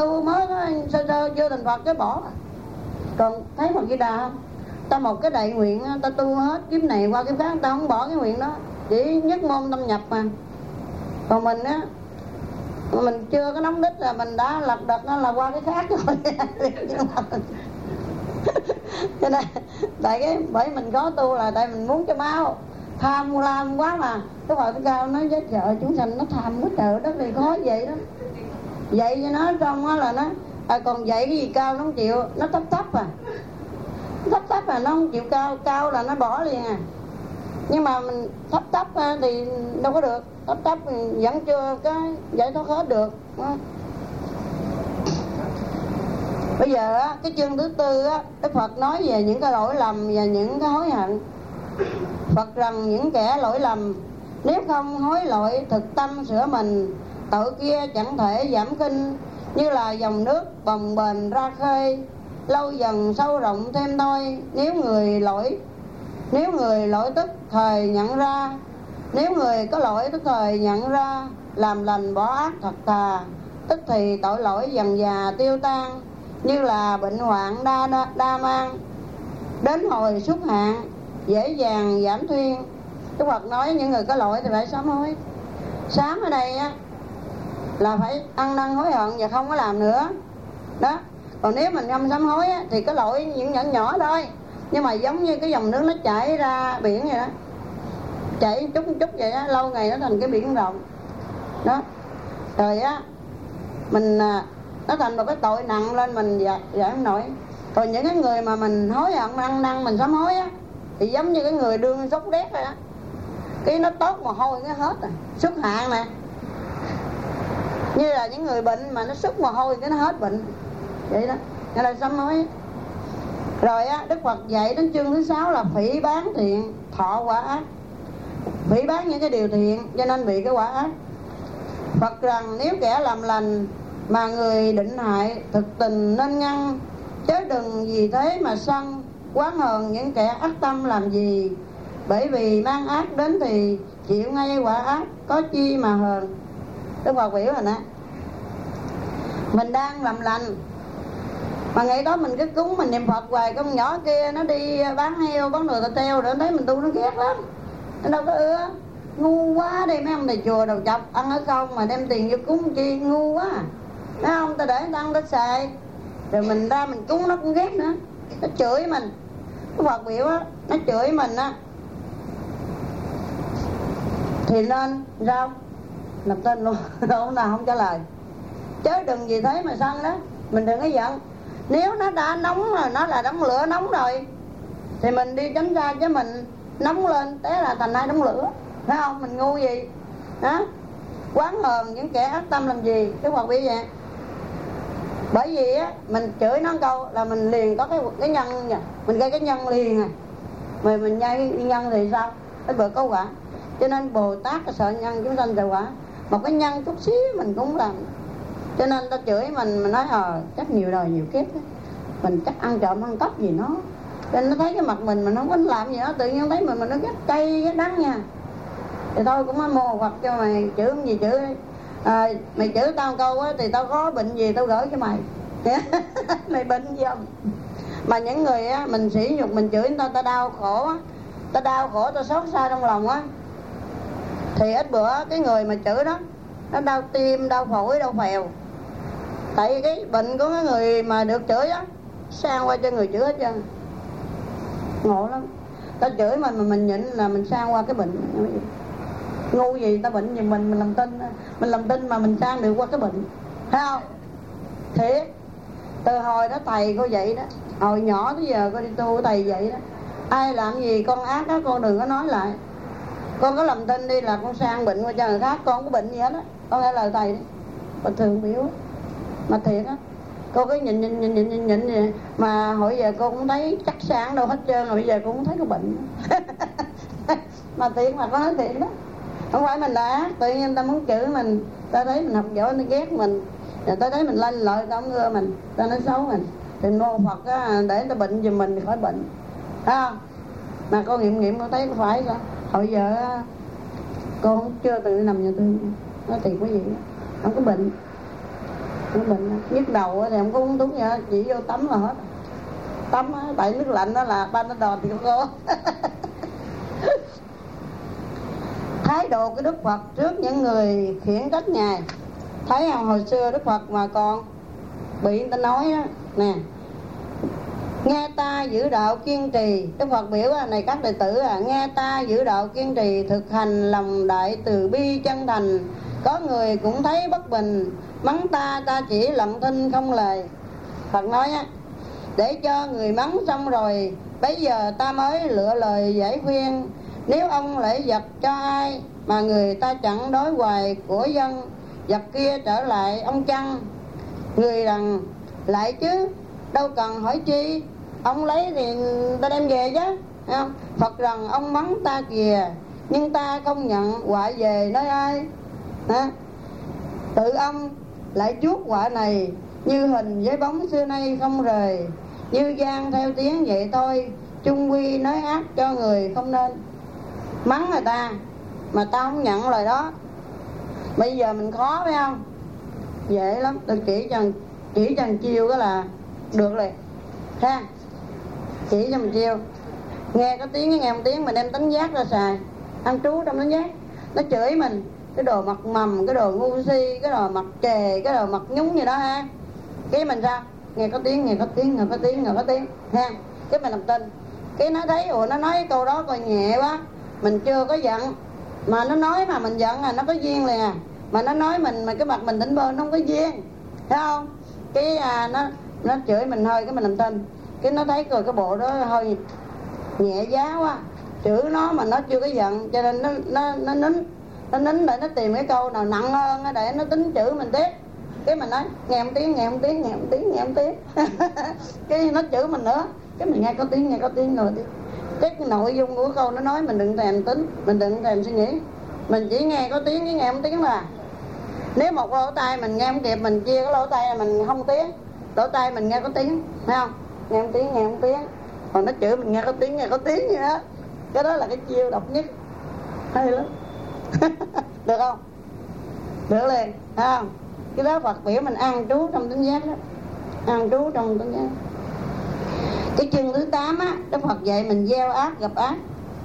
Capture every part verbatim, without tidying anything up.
tu mới sơ sơ chưa thành Phật cái bỏ. Còn thấy Phật Di Đà không? Ta một cái đại nguyện, ta tu hết kiếp này qua kiếp khác, ta không bỏ cái nguyện đó, chỉ nhất môn tâm nhập mà. Còn mình á, mình chưa có nóng đích là mình đã lật đật nó là qua cái khác rồi. Cho nên tại cái bởi mình có tu là tại mình muốn cho mau, tham lam quá mà. Cái Phật Cao nói với chợ chúng sanh nó tham quá trời đất thì khó vậy đó. Vậy cho nó xong á là nó à, còn dạy cái gì cao nó không chịu, nó thấp thấp à, thấp thấp là nó không chịu cao, cao là nó bỏ liền à. Nhưng mà mình thấp thấp thì đâu có được, thấp thấp vẫn chưa cái giải thoát hết được. Bây giờ á, cái chương thứ tư á, Đức Phật nói về những cái lỗi lầm và những cái hối hận. Phật rằng những kẻ lỗi lầm nếu không hối lỗi thực tâm sửa mình, tội kia chẳng thể giảm khinh, như là dòng nước bồng bềnh ra khơi, lâu dần sâu rộng thêm thôi. Nếu người lỗi nếu người lỗi tức thời nhận ra, nếu người có lỗi tức thời nhận ra, làm lành bỏ ác thật thà, tức thì tội lỗi dần dà tiêu tan, như là bệnh hoạn đa, đa, đa mang, đến hồi xuất hạn dễ dàng giảm thuyên. Đức Phật nói những người có lỗi thì phải sám hối. Sám ở đây á là phải ăn năn hối hận và không có làm nữa đó. Còn nếu mình không sám hối á, thì cái lỗi những nhỏ nhỏ thôi, nhưng mà giống như cái dòng nước nó chảy ra biển vậy đó, chảy chút chút vậy đó, lâu ngày nó thành cái biển rộng đó. Rồi á mình nó thành một cái tội nặng lên, mình giải, giải không nổi. Còn những cái người mà mình hối hận, ăn năn, mình sám hối á, thì giống như cái người đương sốt đét rồi đó, cái nó tốt mồ hôi nó hết rồi, xuất hạn nè. Như là những người bệnh mà nó xuất mồ hôi cái nó hết bệnh vậy đó, nên là sám hối. Rồi á, Đức Phật dạy đến chương thứ sáu là phỉ bán thiện, thọ quả ác. Phỉ bán những cái điều thiện cho nên bị cái quả ác. Phật rằng nếu kẻ làm lành mà người định hại, thực tình nên ngăn, chớ đừng vì thế mà sân, oán hờn những kẻ ác tâm làm gì. Bởi vì mang ác đến thì chịu ngay quả ác, có chi mà hờn. Đức Phật biểu rồi nè, mình đang làm lành mà ngày đó mình cứ cúng, mình niệm Phật hoài, con nhỏ kia nó đi bán heo, bán đồ tà teo, rồi thấy mình tu nó ghét lắm, nó đâu có ưa. Ngu quá đi mấy ông thầy chùa đầu chọc, ăn ở không mà đem tiền vô cúng chi, ngu quá. Mấy ông ta để ta ăn ta xài, rồi mình ra mình cúng nó cũng ghét nữa, nó chửi mình. Cái Phật biểu á, nó chửi mình á thì nên sao làm tên luôn. Ông nào không trả lời, chớ đừng vì thế mà sân đó. Mình đừng có giận. Nếu nó đã nóng rồi, nó là đống lửa nóng rồi, thì mình đi tránh ra, chứ mình nóng lên té là thành hai đống lửa, phải không? Mình ngu gì hả? Quán hờn những kẻ ác tâm làm gì? Cái Phật biểu vậy. Bởi vì á, mình chửi nó một câu là mình liền có cái cái nhân nha, mình gây cái nhân liền à. Mà mình nhai cái nhân thì sao? Cái bữa có quả. Cho nên Bồ Tát sợ nhân, chúng sanh sợ quả. Một cái nhân chút xíu mình cũng làm. Cho nên ta chửi mình, mình nói ờ chắc nhiều đời nhiều kiếp đó, mình chắc ăn trộm ăn cắp gì nó. Cho nên nó thấy cái mặt mình mình không có làm gì đó, tự nhiên thấy mình mình nó ghét cay ghét đắng nha. Thì tôi cũng nói mô Phật cho mày chửi không gì chửi, à, mày chửi tao câu á thì tao có bệnh gì tao gửi cho mày. Mày bệnh gì không? Mà những người á mình sỉ nhục, mình chửi người ta, ta đau khổ á, ta đau khổ, ta xót xa trong lòng á, thì ít bữa cái người mà chửi đó nó đau tim, đau phổi, đau phèo. Tại vì cái bệnh của cái người mà được chửi á sang qua cho người chửi hết trơn. Ngộ lắm. Ta chửi mình mà mình nhịn là mình sang qua cái bệnh. Ngu gì ta bệnh gì mình mình làm tin, mình làm tin mà mình sang được qua cái bệnh, thấy không? Thiệt. Từ hồi đó thầy cô vậy đó, hồi nhỏ tới giờ cô đi tu thầy vậy đó. Ai làm gì con ác đó con đừng có nói lại. Con có làm tin đi là con sang bệnh qua cho người khác, con không có bệnh gì hết á. Con nghe lời thầy đi. Bình thường biểu mà thiệt á. Cô cứ nhìn nhìn nhìn nhìn nhìn nhìn vậy. Mà hồi giờ cô cũng thấy chắc sáng đâu hết trơn rồi, bây giờ cô cũng thấy có bệnh. Mà thiệt mà có nói thiệt đó. Không phải mình đã tự nhiên người ta muốn chửi mình, ta thấy mình học giỏi nó ghét mình, rồi ta thấy mình lên lợi ta không ưa mình, ta nói xấu mình, thì mô Phật á, để ta bệnh giùm mình thì khỏi bệnh, thấy không? Mà cô nghiệm nghiệm cô thấy có phải sao? Hồi giờ cô không chưa từng đi nằm nhà thương, nói thiệt quý vị, không có bệnh. Mình nhức đầu thì không có uống thuốc nha, chỉ vô tắm là hết. Tắm á, tại nước lạnh đó là Panadol thì không có. Thái độ của Đức Phật trước những người khiển trách Ngài. Thấy không, hồi xưa Đức Phật mà còn bị người ta nói đó nè, nghe ta giữ đạo kiên trì. Đức Phật biểu à, này các đệ tử à, nghe ta giữ đạo kiên trì, thực hành lòng đại từ bi chân thành. Có người cũng thấy bất bình, mắng ta, ta chỉ lặng thinh không lời. Phật nói á, để cho người mắng xong rồi, bây giờ ta mới lựa lời giải khuyên. Nếu ông lại giật cho ai mà người ta chẳng đối hoài của dân, giật kia trở lại ông chăng. Người rằng lại chứ, đâu cần hỏi chi, ông lấy thì ta đem về chứ, không? Phật rằng ông mắng ta kìa, nhưng ta không nhận họa về nơi ai. Hả? Tự ông lại chuốc họa này, như hình với bóng xưa nay không rời. Như gian theo tiếng vậy thôi, chung quy nói ác cho người không nên. Mắng người ta mà tao không nhận lời đó. Bây giờ mình khó phải không? Dễ lắm, tôi chỉ cho chỉ cho chiêu đó là được rồi ha. Chỉ cho mình chiêu, nghe có tiếng nghe một tiếng mình đem tánh giác ra xài. Ăn trú trong tánh giác, nó chửi mình cái đồ mặt mầm, cái đồ ngu si, cái đồ mặt chề, cái đồ mặt nhúng gì đó ha. Cái mình sao? Nghe có tiếng, nghe có tiếng, nghe có tiếng, nghe có tiếng ha. Cái mình làm tin. Cái nó thấy ủa nó nói cái câu đó coi nhẹ quá, mình chưa có giận, mà nó nói mà mình giận là nó có duyên liền à. Mà nó nói mình mà cái mặt mình tỉnh bơ nó không có duyên, thấy không? Cái à, nó nó chửi mình hơi, cái mình làm tin. Cái nó thấy rồi cái bộ đó hơi nhẹ giá quá, chửi nó mà nó chưa có giận, cho nên nó nó nó nín nó nín để nó tìm cái câu nào nặng hơn để nó tính chửi mình tiếp. Cái mình nói nghe một tiếng, nghe một tiếng, nghe một tiếng, nghe một tiếng. Cái nó chửi mình nữa, cái mình nghe có tiếng, nghe có tiếng rồi đi. Cái nội dung của câu nó nói mình đừng thèm tính, mình đừng thèm suy nghĩ, mình chỉ nghe có tiếng với nghe một tiếng là. Nếu một lỗ tai mình nghe không kịp, mình chia cái lỗ tai là mình không tiếng, lỗ tai mình nghe có tiếng, thấy không? Nghe một tiếng, nghe một tiếng. Còn nó chửi mình nghe có tiếng, nghe có tiếng vậy đó. Cái đó là cái chiêu độc nhất, hay lắm. Được không? Được liền, thấy không? Cái đó Phật biểu mình ăn trú trong tánh giác đó, ăn trú trong tánh giác. Cái chương thứ tám á, Đức Phật dạy mình gieo ác gặp ác.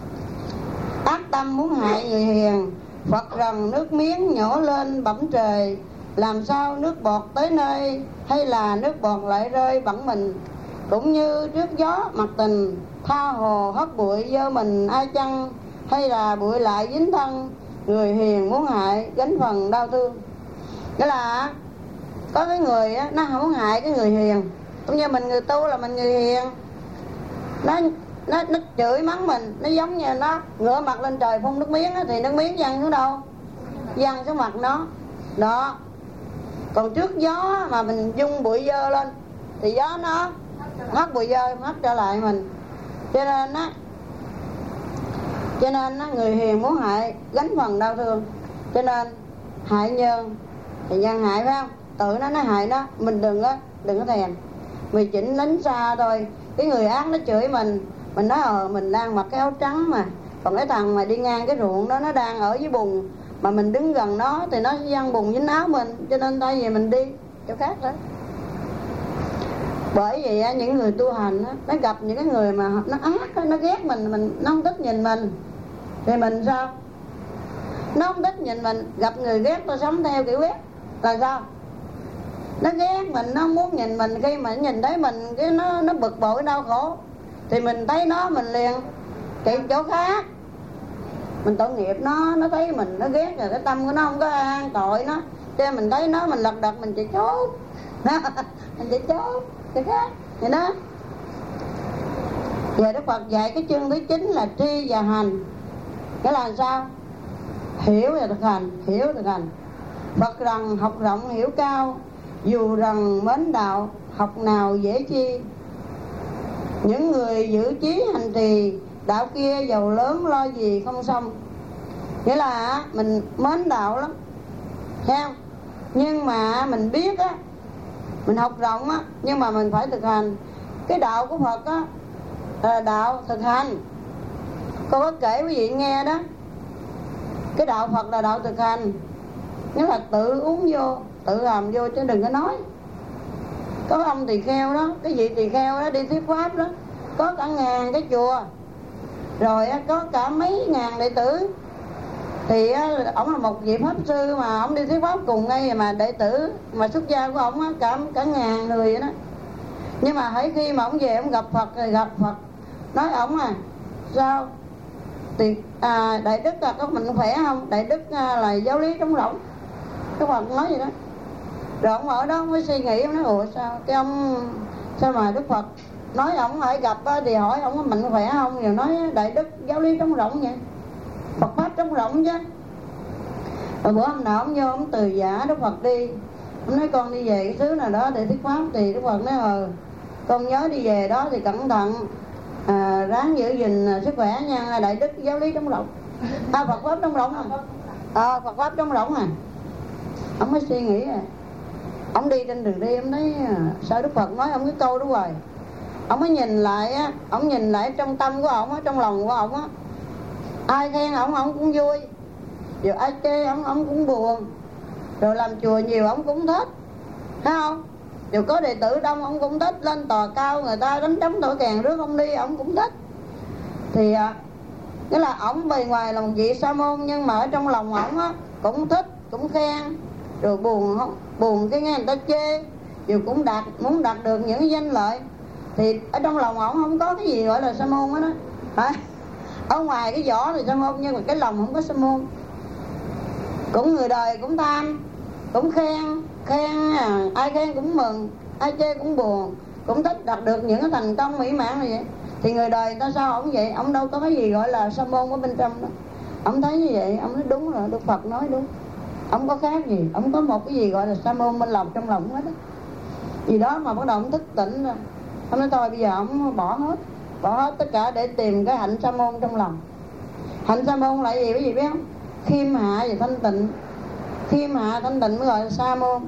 Ác tâm muốn hại người hiền, Phật rằng nước miếng nhổ lên bẩm trời. Làm sao nước bọt tới nơi, hay là nước bọt lại rơi bẩn mình. Cũng như trước gió mặt tình, tha hồ hất bụi dơ mình ai chăng. Hay là bụi lại dính thân, người hiền muốn hại gánh phần đau thương. Nghĩa là có cái người á, nó không muốn hại cái người hiền. Cũng như mình người tu là mình người hiền, nó nó nó chửi mắng mình, nó giống như nó ngửa mặt lên trời phun nước miếng á, thì nước miếng văng xuống đâu? Văng xuống mặt nó đó. Còn trước gió mà mình vung bụi dơ lên thì gió nó hất bụi dơ hất trở lại mình. Cho nên á cho nên á người hiền muốn hại gánh phần đau thương. Cho nên hại nhân thì nhân hại, phải không? Tự nó nó hại nó, mình đừng có đừng có thèm, mình chỉnh đánh xa thôi. Cái người ác nó chửi mình, mình nói ờ mình đang mặc cái áo trắng mà, còn cái thằng mà đi ngang cái ruộng đó nó đang ở dưới bùn, mà mình đứng gần nó thì nó văng bùn dính áo mình, cho nên thay vì mình đi chỗ khác đó. Bởi vì á, những người tu hành á, nó gặp những cái người mà nó ác á, nó ghét mình, mình nó không thích nhìn mình, thì mình sao? Nó không thích nhìn mình, gặp người ghét tôi sống theo kiểu ghét là sao? Nó ghét mình, nó muốn nhìn mình, khi mà nhìn thấy mình cái nó nó bực bội đau khổ, thì mình thấy nó mình liền chạy chỗ khác. Mình tội nghiệp nó, nó thấy mình nó ghét rồi, cái tâm của nó không có an tội nó, cho nên mình thấy nó mình lật đật mình chạy trốn. Mình chạy trốn cái khác vậy đó. Giờ Đức Phật dạy cái chương thứ chín là tri và hành. Cái là sao? Hiểu và thực hành, hiểu thực hành. Phật rằng học rộng hiểu cao, dù rằng mến đạo, học nào dễ chi. Những người giữ chí hành trì, đạo kia giàu lớn lo gì không xong. Nghĩa là mình mến đạo lắm, thấy không? Nhưng mà mình biết á, mình học rộng á, nhưng mà mình phải thực hành. Cái đạo của Phật á là đạo thực hành. Cô có kể quý vị nghe đó, cái đạo Phật là đạo thực hành. Nghĩa là tự uống vô, tự hòm vô chứ đừng có nói. Có ông tỳ kheo đó, cái vị tỳ kheo đó đi thuyết pháp đó, có cả ngàn cái chùa, rồi có cả mấy ngàn đệ tử. Thì ổng là một vị pháp sư mà ổng đi thuyết pháp cùng ngay, mà đệ tử mà xuất gia của ổng cả cả ngàn người vậy đó. Nhưng mà hãy khi mà ổng về ổng gặp Phật rồi gặp Phật nói ổng à sao thì à, đại đức là có mình khỏe không? Đại đức là giáo lý trống rỗng. Cái Phật nói vậy đó. Rồi ông ở đó mới suy nghĩ, ông nói ủa sao cái ông sao mà Đức Phật nói ông hãy gặp thì hỏi ông có mạnh khỏe không, rồi nói đại đức giáo lý trống rỗng vậy, Phật pháp trống rỗng chứ. Rồi bữa hôm nào ông vô ông từ giả Đức Phật đi, ông nói con đi về cái xứ nào đó để thuyết pháp, thì Đức Phật nói ờ con nhớ đi về đó thì cẩn thận, à, ráng giữ gìn sức khỏe nha, đại đức giáo lý trống rỗng. À, Phật pháp trống rỗng à, à Phật pháp trống rỗng à. Ông mới suy nghĩ à, ông đi trên đường đi ông thấy sao Đức Phật nói ông cái câu đó hoài. Ông mới nhìn lại á, ông nhìn lại trong tâm của ông á, trong lòng của ông á, ai khen ông ông cũng vui, rồi ai chê ông ông cũng buồn, rồi làm chùa nhiều ông cũng thích, thấy không? Rồi có đệ tử đông ông cũng thích, lên tòa cao người ta đánh trống thổi kèn rước ông đi ông cũng thích. Thì à, nghĩa là ông bề ngoài là một vị sa môn, nhưng mà ở trong lòng ông á cũng thích, cũng khen, rồi buồn không buồn cái nghe người ta chê, rồi cũng đạt muốn đạt được những cái danh lợi. Thì ở trong lòng ổng không có cái gì gọi là sa môn hết đó, hả? Ở ngoài cái vỏ thì sa môn, nhưng mà cái lòng không có sa môn. Cũng người đời cũng tham, cũng khen khen à, ai khen cũng mừng, ai chê cũng buồn, cũng thích đạt được những cái thành công mỹ mãn này vậy. Thì người đời người ta sao ổng vậy? Ổng đâu có cái gì gọi là sa môn ở bên trong đó. Ổng thấy như vậy, ổng nói đúng rồi, Đức Phật nói đúng. Ổng có khác gì, ổng có một cái gì gọi là sa môn bên lòng trong lòng hết đó. Vì đó mà bắt đầu ổng thức tỉnh rồi. Ông nói thôi bây giờ ổng bỏ hết, bỏ hết tất cả để tìm cái hạnh sa môn trong lòng. Hạnh sa môn là gì quý vị biết không? Khiêm hạ và thanh tịnh. Khiêm hạ thanh tịnh mới gọi là sa môn.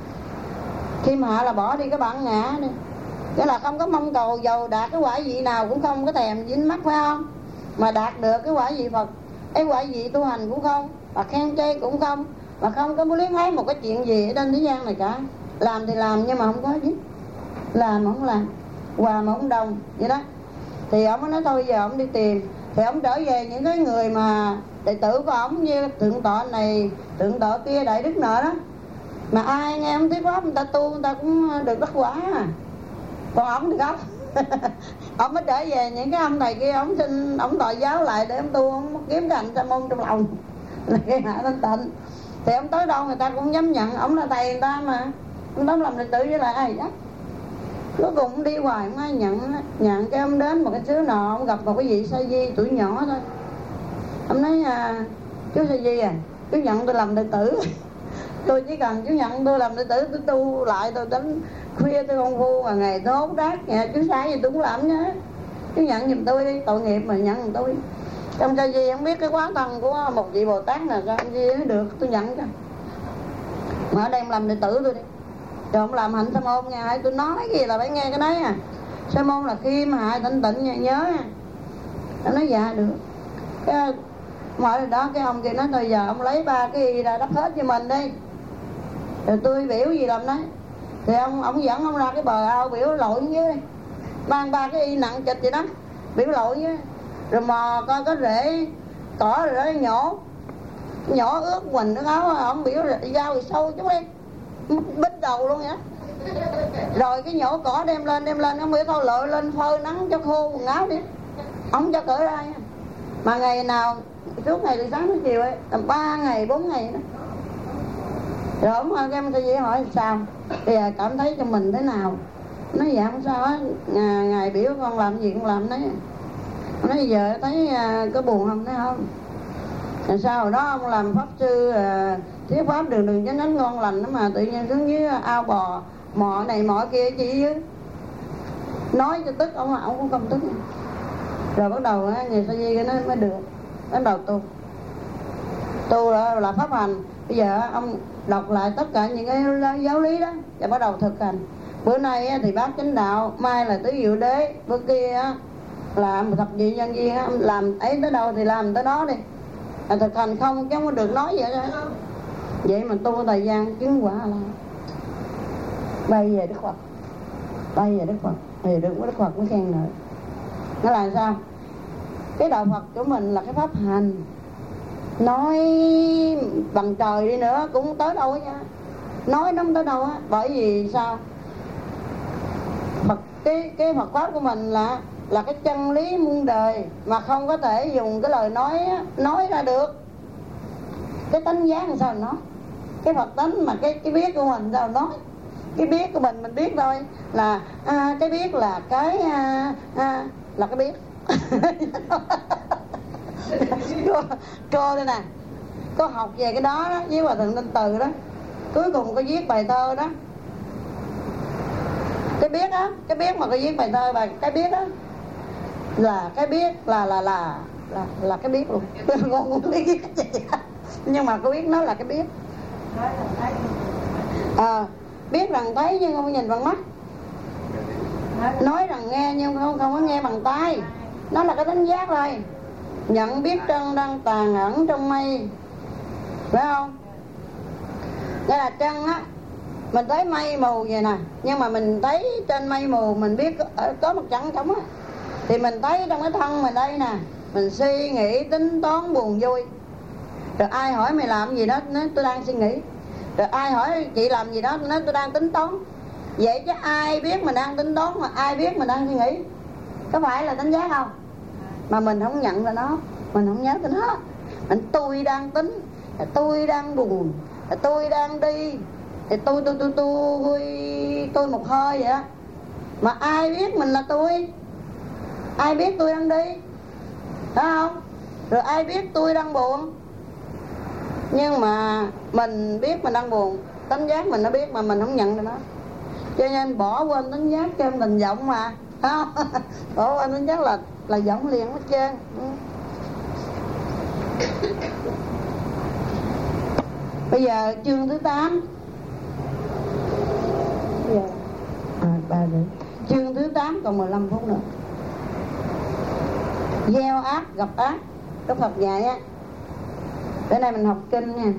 Khiêm hạ là bỏ đi cái bản ngã đi, tức là không có mong cầu giàu đạt cái quả vị nào, cũng không có thèm dính mắt, phải không? Mà đạt được cái quả vị Phật, cái quả vị tu hành cũng không, và khen chê cũng không, mà không có muốn luyến ái một cái chuyện gì ở trên thế gian này cả. Làm thì làm nhưng mà không có gì, làm mà không làm, hòa mà không đồng vậy đó. Thì ông mới nói thôi bây giờ ông đi tìm. Thì ông trở về những cái người mà đệ tử của ông như thượng tọa này, thượng tọa kia, đại đức nọ đó, mà ai nghe ông thuyết pháp người ta tu người ta cũng được đắc quả à. Còn ông thì không. Ông mới trở về những cái ông này kia, ông xin ông đòi giáo lại để ông tu, ông kiếm cái hạnh sa môn trong lòng là cái hạ thanh tịnh. Thì ông tới đâu người ta cũng dám nhận ông là thầy người ta mà, ông đó làm đệ tử với lại ai đó. Cuối cùng ông đi hoài không ai nhận. Nhận cái ông đến một cái xứ nọ, ông gặp một cái vị sa di tuổi nhỏ thôi. Ông nói à, chú sa di à, chú nhận tôi làm đệ tử. Tôi chỉ cần chú nhận tôi làm đệ tử, tôi tu lại, tôi đến khuya tôi công phu, và ngày tôi hốt đát, chú sai gì tôi cũng làm nhá. Chú nhận giùm tôi đi, tội nghiệp mà nhận giùm tôi. Trong sa di không biết cái quá thân của một vị Bồ Tát nào sao ông di được, tôi nhận cho. Mà ở đây ông làm đệ tử tôi đi. Rồi ông làm hạnh sa môn nha, tôi nói gì là phải nghe cái đấy à. Sa môn là khiêm hạ thanh tịnh nha, nhớ nha. Nó nói dạ được. Cái mọi đó cái ông kia nói thôi giờ ông lấy ba cái y ra đắp hết cho mình đi, rồi tôi biểu gì làm đấy. Thì ông ông dẫn ông ra cái bờ ao biểu lội dưới, mang ba cái y nặng chịch vậy đó, biểu lội dưới, rồi mò coi có rễ cỏ rồi đó nhổ nhổ ướt quần nước áo. Ông biểu dao thì sâu chút đi, bít đầu luôn vậy đó. Rồi cái nhổ cỏ đem lên đem lên ông biểu thôi lội lên phơi nắng cho khô quần áo đi, ông cho cởi ra nha. Mà ngày nào suốt ngày từ sáng đến chiều ấy, tầm ba ngày bốn ngày đó. Rồi ông em tôi hỏi sao bây giờ cảm thấy cho mình thế nào. Nói dạ không sao á, ngài, ngài biểu con làm gì con làm đấy. Nói giờ thấy uh, có buồn không, thấy không? Rồi sau đó ông làm pháp sư uh, thuyết pháp đường đường chánh chánh ngon lành đó, mà tự nhiên xuống dưới ao bò mò này mò kia chỉ dưới nói cho tức ông, ông cũng không tức. Rồi bắt đầu á, người sa di cái nó mới được, bắt đầu tu tu là, là pháp hành. Bây giờ ông đọc lại tất cả những cái giáo lý đó và bắt đầu thực hành. Bữa nay thì bác chánh đạo, mai là tứ diệu đế, bữa kia là thập nhị nhân duyên, làm ấy tới đâu thì làm tới đó đi, là thực hành không chứ không có được nói vậy đó. Vậy mà tu thời gian chứng quả là bay về Đức Phật, bay về Đức Phật thì được Đức Phật mới khen ngợi. Nó là sao? Cái đạo Phật của mình là cái pháp hành, nói bằng trời đi nữa cũng không tới đâu nha, nói nó không tới đâu á. Bởi vì sao? Phật, cái cái Phật pháp của mình là là cái chân lý muôn đời mà không có thể dùng cái lời nói nói ra được. Cái tánh giác làm sao nói? Cái Phật tánh mà cái cái biết của mình sao nói? Cái biết của mình mình biết thôi, là à, cái biết là cái à, à, là cái biết. cô, cô đây nè, cô học về cái đó, đó với Hòa Thượng Tinh Từ đó, cuối cùng cô viết bài thơ đó. Cái biết á, cái biết mà cô viết bài thơ bài cái biết á là cái biết là là là là là cái biết luôn. Cô không biết cái gì nhưng mà cô biết nó là cái biết. À, biết rằng thấy nhưng không nhìn bằng mắt, nói rằng nghe nhưng không không có nghe bằng tai. Nó là cái đánh giác thôi. Nhận biết trân đang tàn ẩn trong mây, phải không? Đây là trân á, mình thấy mây mù vậy nè, nhưng mà mình thấy trên mây mù mình biết có, có một trăng trống á, thì mình thấy trong cái thân mình đây nè, mình suy nghĩ tính toán buồn vui. Rồi ai hỏi mày làm gì đó, nói tôi đang suy nghĩ. Rồi ai hỏi chị làm gì đó, nói tôi đang tính toán. Vậy chứ ai biết mình đang tính toán mà ai biết mình đang suy nghĩ? Có phải là đánh giá không? Mà mình không nhận ra nó, mình không nhớ tới nó. Mình tôi đang tính, tôi đang buồn, tôi đang đi, thì tôi tôi tôi tôi tôi một hơi vậy đó. Mà ai biết mình là tôi? Ai biết tôi đang đi? Phải không? Rồi ai biết tôi đang buồn? Nhưng mà mình biết mình đang buồn, tánh giác mình nó biết mà mình không nhận ra nó. Cho nên bỏ quên tánh giác cho mình vọng mà, phải không? Bỏ quên tánh giác là là vọng liền hết trơn. Bây giờ chương thứ tám. Bây giờ à, ba nữa. Chương thứ tám còn mười lăm phút nữa. Gieo ác gặp ác. Đức Phật dạy á, bữa nay mình học kinh nha.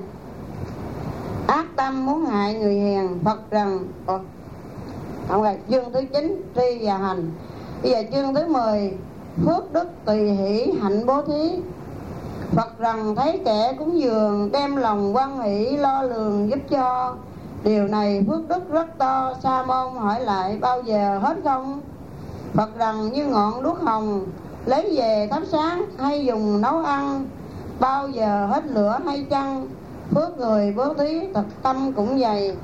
Ác tâm muốn hại người hiền, Phật rằng Ồ, không rồi, chương thứ chín tri và hành. Bây giờ chương thứ mười phước đức tùy hỷ hạnh bố thí. Phật rằng thấy kẻ cúng dường đem lòng quan hỷ lo lường giúp cho. Điều này phước đức rất to. Sa môn hỏi lại bao giờ hết không? Phật rằng như ngọn đuốc hồng lấy về thắp sáng hay dùng nấu ăn, bao giờ hết lửa hay chăng? Phước người bố thí thật tâm cũng dày.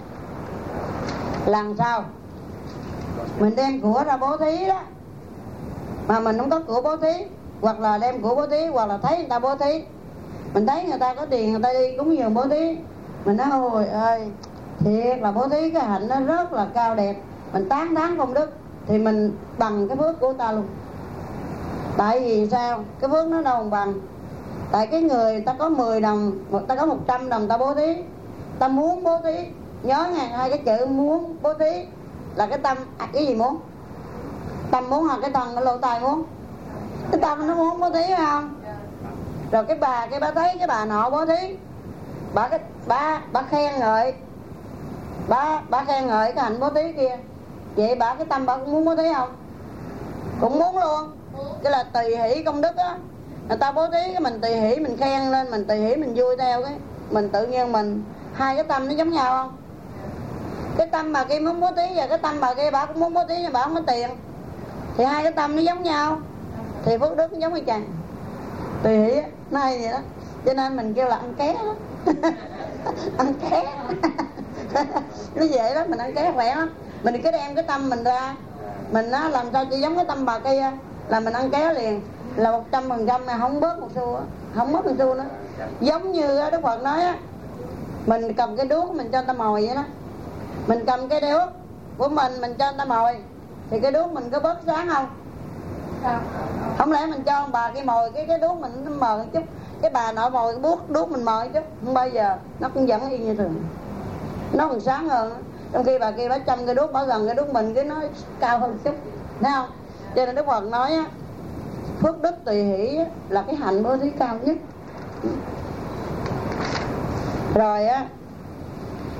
Làm sao? Mình đem của ra bố thí đó, mà mình không có của bố thí, hoặc là đem của bố thí, hoặc là thấy người ta bố thí, mình thấy người ta có tiền người ta đi cúng dường bố thí, mình nói ôi ơi thiệt là bố thí cái hạnh nó rất là cao đẹp, mình tán thán công đức, thì mình bằng cái phước của ta luôn. Tại vì sao? Cái phước nó đâu bằng. Tại cái người ta có mười đồng, ta có một trăm đồng ta bố thí, ta muốn bố thí, nhớ nghe hai cái chữ muốn bố thí là cái tâm, à, cái gì muốn? Tâm muốn, hoặc cái thân, cái lỗ tai muốn? Cái tâm nó muốn bố thí phải không? Rồi cái bà, cái bà thấy cái bà nọ bố thí, bà cái bà bà khen ngợi, bà bà khen ngợi cái hạnh bố thí kia, vậy bà cái tâm bà cũng muốn bố thí không? Cũng muốn luôn. Cái là tùy hỷ công đức á. Người ta bố thí cái mình tùy hỷ, mình khen lên, mình tùy hỷ, mình vui theo cái mình tự nhiên mình, hai cái tâm nó giống nhau không? Cái tâm bà kia muốn bố thí và cái tâm bà kia bà cũng muốn bố thí nhưng bà không có tiền, thì hai cái tâm nó giống nhau, thì phước đức nó giống như chàng. Tùy hỷ á, nó hay vậy đó. Cho nên mình kêu là ăn ké đó. Ăn ké. Nó vậy đó, mình ăn ké khỏe lắm. Mình cứ đem cái tâm mình ra, mình á làm sao chỉ giống cái tâm bà kia là mình ăn ké liền, là một trăm phần trăm mà không bớt một xu á, không mất một xu nữa. Giống như Đức Phật nói á, mình cầm cái đuốc mình cho người ta mồi vậy đó, mình cầm cái đuốc của mình mình cho người ta mồi, thì cái đuốc mình có bớt sáng không? Không lẽ mình cho ông bà cái mồi cái cái đuốc mình nó mờ một chút, cái bà nội mồi cái đuốc đuốc mình mờ một chút, không bao giờ, nó cũng vẫn y như thường, nó còn sáng hơn. Trong khi bà kia bà chăm cái đuốc, bà gần cái đuốc mình cái nó cao hơn chút, thấy không? Cho nên Đức Phật nói á, phước đức tùy hỷ là cái hạnh bố thí cao nhất. Rồi á,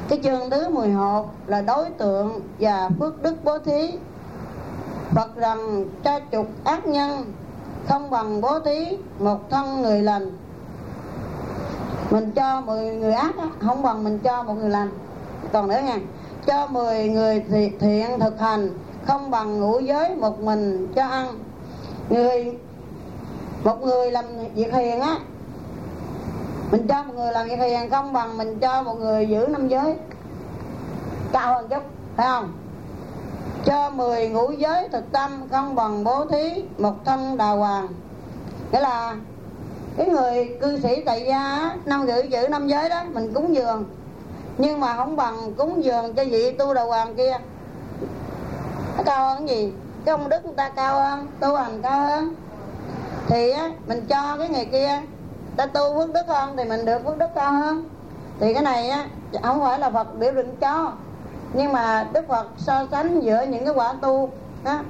Cái chương thứ mười một là đối tượng và phước đức bố thí. Phật rằng cho chục ác nhân không bằng bố thí một thân người lành. Mình cho mười người ác á, không bằng mình cho một người lành. Còn nữa nha, cho mười người thiện thực hành không bằng ngũ giới một mình cho ăn. Người một người làm việc hiền á, mình cho một người làm việc hiền không bằng mình cho một người giữ năm giới, cao hơn chút, phải không? Cho mười ngũ giới thực tâm không bằng bố thí một thân đà hoàng. Nghĩa là cái người cư sĩ tại gia năm giữ giữ năm giới đó mình cúng dường, nhưng mà không bằng cúng dường cho vị tu đà hoàng kia. Nó cao hơn cái gì? Cái ông đức người ta cao hơn, tu hành cao hơn, thì á, mình cho cái người kia ta tu phước đức hơn thì mình được phước đức cao hơn. Thì cái này á không phải là Phật biểu định cho, nhưng mà Đức Phật so sánh giữa những cái quả tu đó.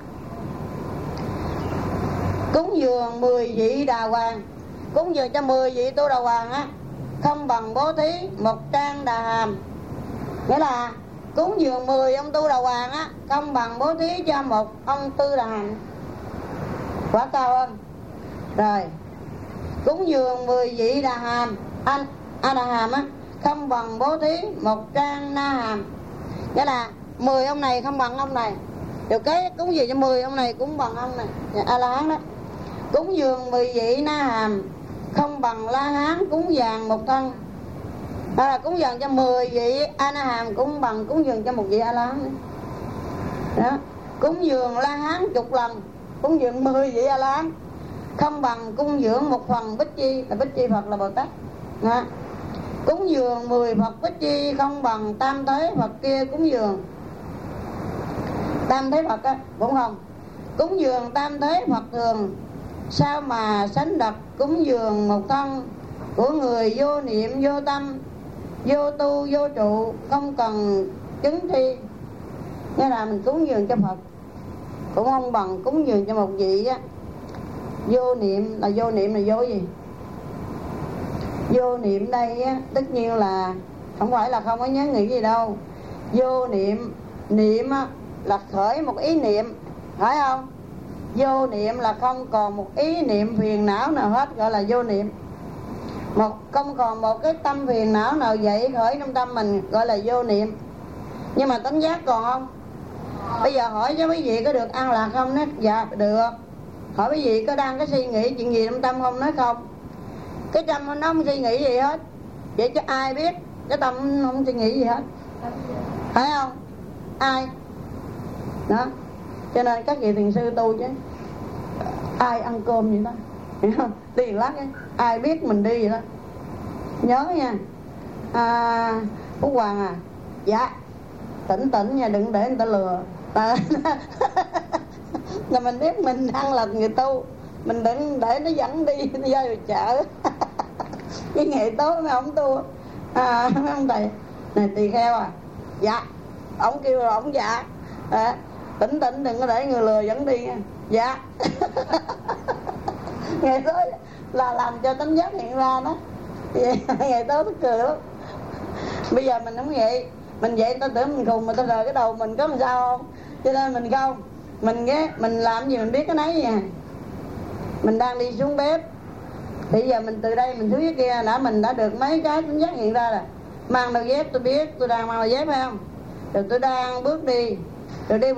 Cúng dường mười vị đà hoàng, cúng dường cho mười vị tu đà hoàng á không bằng bố thí một trang đà hàm. Nghĩa là cúng dường mười ông tu đà hoàng á không bằng bố thí cho một ông tư đà hàm, quả cao hơn. Rồi cúng dường mười vị đà hàm anh a đà hàm á không bằng bố thí một trang na hàm. Nghĩa là mười ông này không bằng ông này, được cái cúng dường cho mười ông này cũng bằng ông này, a la hán đó. Cúng dường mười vị na hàm không bằng la hán cúng vàng một thân. Đó là cúng dường cho mười vị a na hàm cũng bằng cúng dường cho một vị a la hán. Đó, cúng dường la hán chục lần, cúng dường mười vị a la hán không bằng cúng dường một phần bích chi, là bích chi Phật là Bồ Tát. Đó. Cúng dường mười Phật bích chi không bằng tam thế Phật kia cúng dường. Tam thế Phật á cũng không. Cúng dường tam thế Phật thường sao mà sánh đặt cúng dường một thân của người vô niệm vô tâm, vô tu vô trụ, không cần chứng thi. Nghĩa là mình cúng dường cho Phật cũng không bằng cúng dường cho một vị á vô niệm. Là vô niệm là vô gì? Vô niệm đây á tất nhiên là không phải là không có nhớ nghĩ gì đâu. Vô niệm, niệm á là khởi một ý niệm, phải không? Vô niệm là không còn một ý niệm phiền não nào hết, gọi là vô niệm. Một không còn một cái tâm phiền não nào dậy khởi trong tâm mình, gọi là vô niệm. Nhưng mà tánh giác còn không? Bây giờ hỏi cho quý vị có được an lạc không? Nói dạ được. Hỏi quý vị có đang cái suy nghĩ chuyện gì trong tâm không? Nói không. Cái tâm nó không suy nghĩ gì hết, vậy chứ ai biết cái tâm không suy nghĩ gì hết, phải không? Ai? Đó. Cho nên các vị thiền sư tu chứ ai ăn cơm vậy đó, hiểu không? Tiền lát ấy, ai biết mình đi vậy đó. Nhớ nha. À, Phú Hoàng à, dạ tỉnh tỉnh nha, đừng để người ta lừa ta. Là mình biết mình đang là người tu, mình đừng để nó dẫn đi đi ra chợ. Cái ngày tối mấy ông tu à, mấy ông thầy này tỳ kheo à, dạ ông kêu rồi ông dạ à, tỉnh tỉnh đừng có để người lừa dẫn đi nha. Dạ. Ngày tối là làm cho tánh giác hiện ra đó. Ngày tối nó cười lắm. Bây giờ mình không vậy, mình vậy ta tưởng mình khùng mà ta rời cái đầu mình có làm sao không? Cho nên mình không, mình ghé mình làm gì mình biết cái nấy nha. Mình đang đi xuống bếp thì giờ mình từ đây mình xuống dưới kia đã mình đã được mấy cái tánh giác hiện ra rồi. Mang đôi dép tôi biết tôi đang mang đôi dép phải không? Rồi tôi đang bước đi, rồi đi